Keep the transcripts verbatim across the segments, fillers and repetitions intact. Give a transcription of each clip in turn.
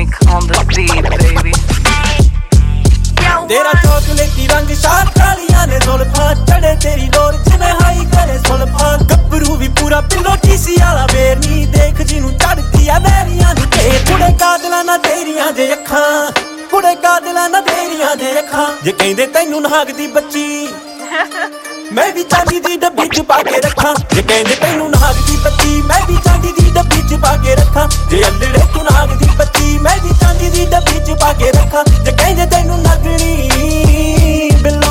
Mike on the beat, baby. तेरा चॉकलेटी रंग शाख कालियां ने जुल्फां चढ़े तेरी डोर जिवें हाई करे सुल्फां गब्बरू भी पूरा पिलो टीसी वाला वेर नी देख जिनू चढ़दी आ वैरियां दी ढेर कुड़े कादलां ना तेरियां जे अखां कुड़े कादलां ना तेरियां जे अखां जे कहंदे तैनू नाग दी बच्ची मैं भी चांदी दी डब्बी च पाके रखां जे कहंदे तैनू नाग दी बच्ची मैं भी चांदी दी डब्बी च पाके रखां जे अल्लड़े तू नाग दी बच्ची मैं भी चांदी दी डब्बी च पाके रखां जे कहंदे तैनू नागणी बिल्लो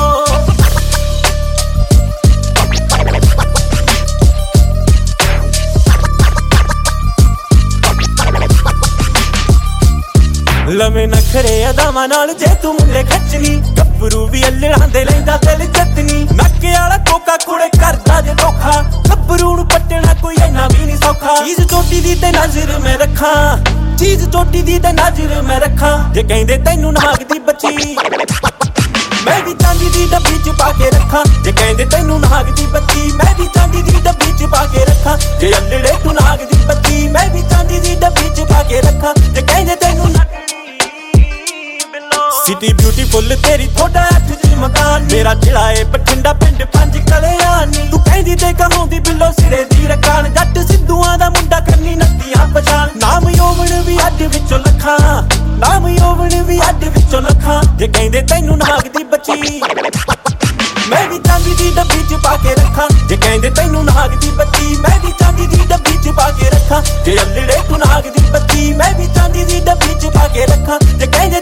लमे नखरे अदावां नाल जे तू मुंडे खचनी गब्बरू भी अल्लड़ां दे लैंदा दिल जतनी नक्के वाला कोका कुड़े करदा जे धोखा गब्बरू नू पट्टना कोई इन्ना भी नहीं सौखा चीज चोटी दी ते नजर मैं रखां चीज चोटी दी ते नजर मैं रखां जे कहंदे तैनू नाग दी बच्ची मैं भी चांदी दी डब्बी च पाके रखां जे कहंदे तैनू नाग दी बच्ची मैं भी चांदी दी डब्बी च पाके रखां जे अल्लड़े तू नाग दी बच्ची मैं भी चांदी दी डब्बी च पाके रखां जे कहंदे तैनू सिटी ब्यूटीफुल तेरी थोड़ा अठ जी मकान मेरा जिला है बठिंडा पिंड पंज कलेआनी तू कहंदी ते कहांदी बिल्लो सिरे दी रकान जट सिद्धूआं दा मुंडा करनी नत्तियां पछाण नाम योवन भी अड्ड विचों लखां नाम योवन भी अड्ड विचों लखां जे कहंदे तैनू नाग दी बच्ची मैं भी चांदी दी डब्बी च पाके रखां जे कहंदे तैनू नाग दी बच्ची मैं भी चांदी दी डब्बी च पाके रखां जे अल्लड़े तू नाग दी बच्ची मैं भी चांदी दी डब्बी च पाके रखां जे कहंदे